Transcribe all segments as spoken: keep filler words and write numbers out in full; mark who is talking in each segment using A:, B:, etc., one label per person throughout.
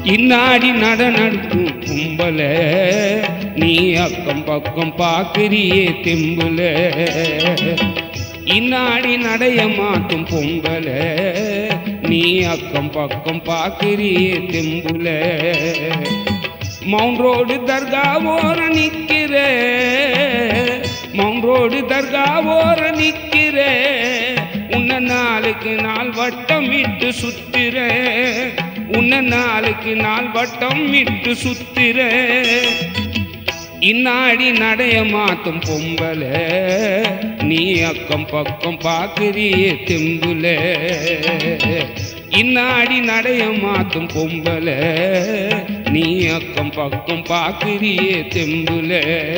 A: இன்னாடி நட நடக்கும் கும்பல நீ அக்கம் பக்கம் பாக்குறியே தெம்புல இன்னாடி நடைய மாத்தும் பொம்பல நீ அக்கம் பக்கம் பாக்குறியே தெம்புல மவுண்ட் ரோடு தர்கா ஓர நிக்கிற மவுண்ட் ரோடு தர்கா ஓர நிக்கிற உன்ன நாளுக்கு நாள் வட்டம் இட்டு சுத்திர உன்ன நாளுக்கு நாள் வட்டம் இட்டு சுத்திர இன்னாடி நடைய மாத்தும் பொம்பல நீ அக்கம் பக்கம் பாக்குறியே தெம்புல இன்னாடி நடைய மாத்தும் பொம்பல நீ அக்கம் பக்கம் பாக்குறியே தெம்புல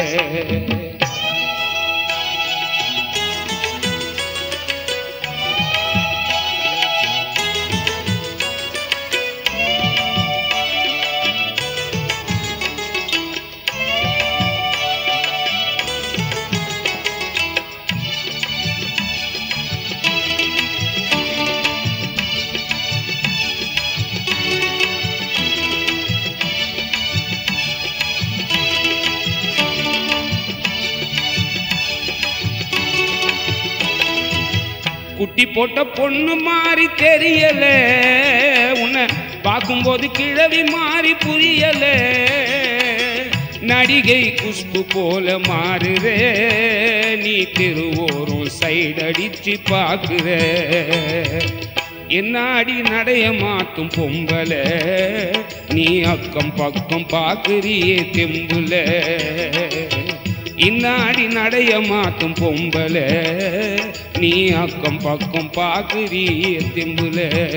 A: குட்டி போட்ட பொண்ணு மாறி தெரியல உன்னை பார்க்கும்போது கிழவி மாறி புரியல நடிகை குஷ்பு போல மாறுறே நீ திருவோரும் சைடடிச்சு பார்க்குற என்னாடி நடைய மாத்தும் பொம்பல நீ அக்கம் பக்கம் பார்க்குறியே தெம்புல இன்னாடி நடைய மாத்தும் பொம்பல நீ அக்கம் பக்கம் பாக்குறியே தெம்புல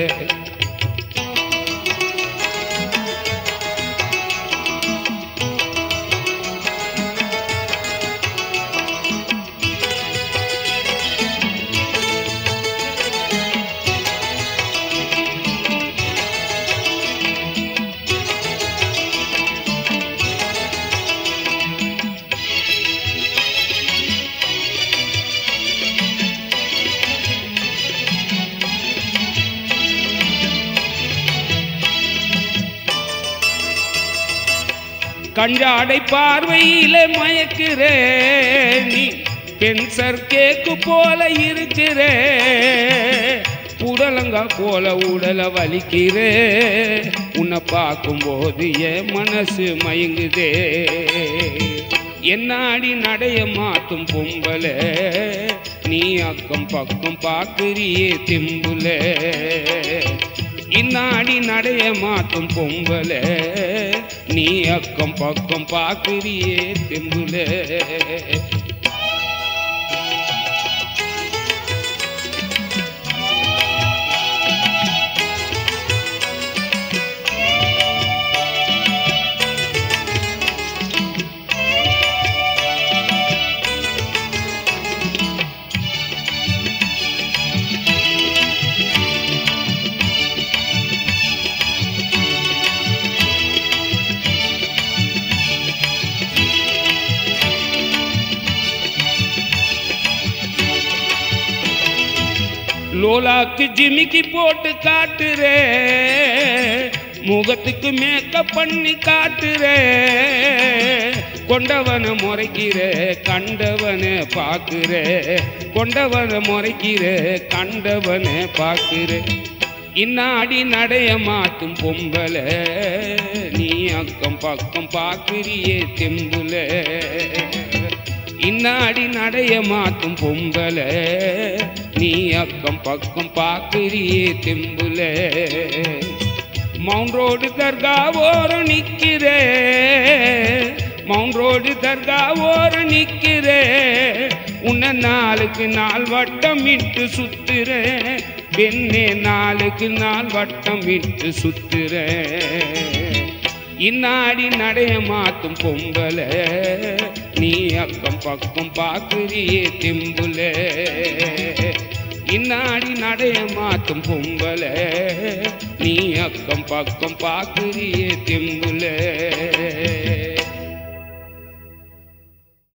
A: கஞ்சாடை பார்வையில மயக்கிற நீ பென்சர் கேக்கு போல இருக்கிற புடலங்கா போல உடல வலிக்கிற உன்னை பார்க்கும்போது என் மனசு மயங்குதே என்னாடி நடைய மாத்தும் பொம்பல நீ அக்கம் பக்கம் பார்க்குறியே தெம்புல இன்னாடி நடைய மாத்தும் பொம்பல நீ அக்கம் பக்கம் பாக்குறியே தெம்புல லோலாக்கு ஜிமிக்கி போட்டு காட்டுறே முகத்துக்கு மேக்கப் பண்ணி காட்டுறே கொண்டவனை முறைக்கிற கண்டவனை பார்க்கிற கொண்டவனை முறைக்கிற கண்டவனை பார்க்கிற இன்னாடி நடைய மாத்தும் பொம்பல நீ அக்கம் பக்கம் பார்க்கிறியே தெம்புல இன்னாடி நடைய மாத்தும் பொம்பல நீ அக்கம் பக்கம் பாக்குறியே தெம்புல மவுண்ட் ரோடு தர்கா ஓர நிக்கிற மவுண்ட் ரோடு தர்கா ஓர நிக்கிற உன்ன நாளுக்கு நாள் வட்டம் இட்டு சுத்துற பெண்ணே நாளுக்கு நாள் வட்டம் இட்டு சுத்துற இன்னாடி நடைய மாத்தும் பொம்பல நீ அக்கம் பக்கம் பாக்குறியே தெம்புல இன்னாடி நடைய மாத்தும் பொம்பல நீ அக்கம் பக்கம் பாக்குறியே தெம்புல